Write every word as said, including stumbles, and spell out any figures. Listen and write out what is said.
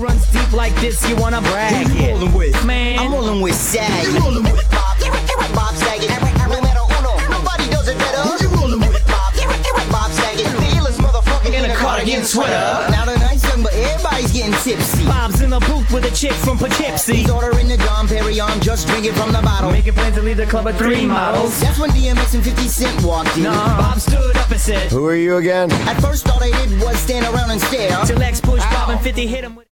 runs deep like this, you wanna brag. Who you rolling with? Man, I'm rolling with Sag. You rolling with Bob, Bob Saget. Numero uno, nobody does it better. Who you rolling with? Bob, Bob Saget. The illest motherfucker in a cardigan sweater. Now the night's young, but everybody's getting tipsy. Bob's in the booth with a chick from Poughkeepsie. He's ordering the Dom Perignon, just drinking from the bottle. Making plans to leave the club at three models. That's when D M X and fifty Cent walked in. Nah, Bob stood up and said, Who are you again? At first all they did was stand around and stare. till X pushed Bob and fifty hit him with